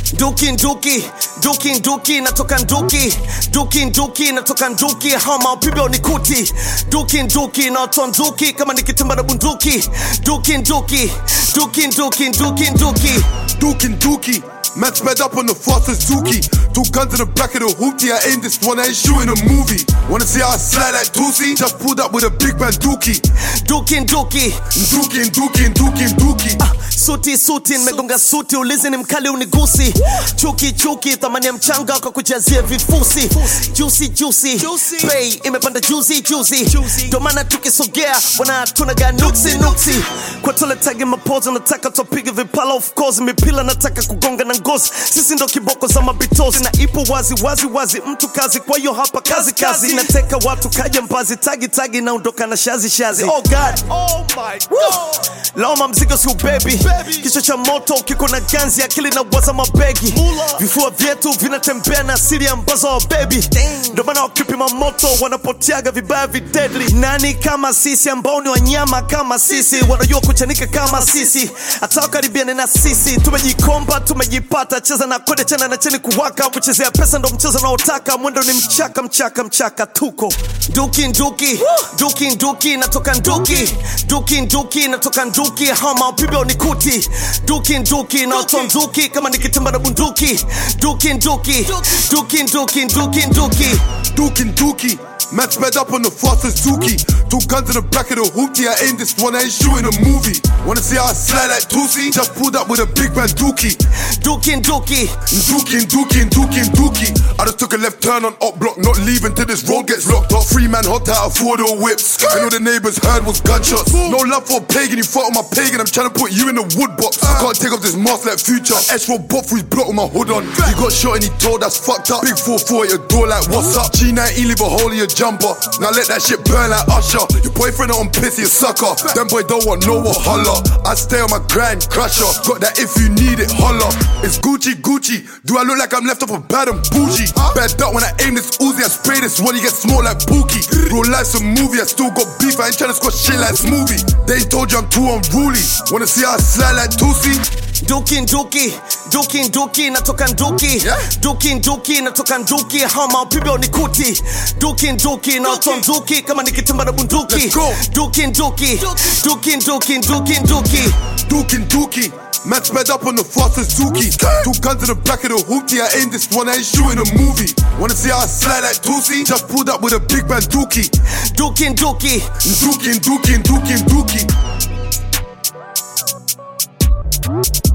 Duki natoka nduki. Duki natoka nduki. Hama pibe unikuti. Duki na watu nduki kama nikitimba na bunduki. Duki. Duki. Man sped up on the fastest Dookie. 2 guns in the back of the hoopty. I aim this one, I ain't shooting a movie. Wanna see how I slide like Doozy? Just pulled up with a big man Dookie. Duki. Suti nimegonga suti, ulizi ni mkali unigusi. Chuki thamani ya mchanga kwa kujazia vifusi. Juicy Bay imepanda juicy. Ndo maana tukisogea wana tunaga nuksi. Kwa tole tagi mapozo nataka tupige vipala, of course mipila nataka kugonga na ngozi. Sisi ndo kiboko za mabitozi na ipo wazi mtu kazi, kwa hiyo hapa kazi. Nateka watu kaja mbazi, tagi na undoka na shazi. Oh God, oh my God. Laoma mzigo si baby. Kichwa cha moto kiko na ganzi, akili na waza mabegi. Vifua vyetu vinatembea na asili ambazo wa baby. Ndo maana wakipima moto wanapotiaga vibaya deadly. Nani kama sisi ambao ni wanyama kama sisi, wanajua kuchanika kama sisi, hata wakaribiane na sisi. Tumejikomba, tumejipata, cheza na kode chana na cheni kuwaka. Kuchezea pesa ndo mchezo naotaka, mwendo ni mchaka tuko. Duki natoka nduki. Duki natoka nduki. Hama pibe unikuti. Duki na watu nduki kama nikitimba na bunduki. Duki. Man sped up on the fastest Dookie. 2 guns in the back of the hoopty. I aim this one, I ain't shooting a movie. Wanna see how I slide like Doozy? Just pulled up with a big man Dookie. Duki. I just took a left turn on up block, not leaving till this road gets locked up. 3 man hot out of 4-door whips. I know the neighbors heard was gunshots. No love for a pagan, you fought on my pagan. I'm trying to put you in the wood box. Can't take off this mask like Future. S4 bot for his block with my hood on. He got shot and he told that's fucked up. Big 4-4 at your door like what's up? G19 leave a hole in your jumper. Now let that shit burn like Usher. Your boyfriend on piss, you sucker. Them boy don't want no one holler. I stay on my grind, crusher. Got that if you need it, holler. It's Gucci. Do I look like I'm left off a bad and bougie? Bad duck when I aim this Uzi, I spray this one, you get small like Pookie. Real life's a movie, I still got beef, I ain't tryna score shit like Smoothie. They ain't told you I'm too unruly. Wanna see how I slide like Tootsie? Duki natoka nduki. Duki natoka nduki. Hama pibe unikuti. Duki na watu nduki kama nikitimba na bunduki. Duki. Man sped up on the fastest Dookie. 2 guns in the back of the hoopty. I aim this one, I ain't shooting a movie. Wanna see how I slide like Doozy? Just pulled up with a big man Dookie. Duki.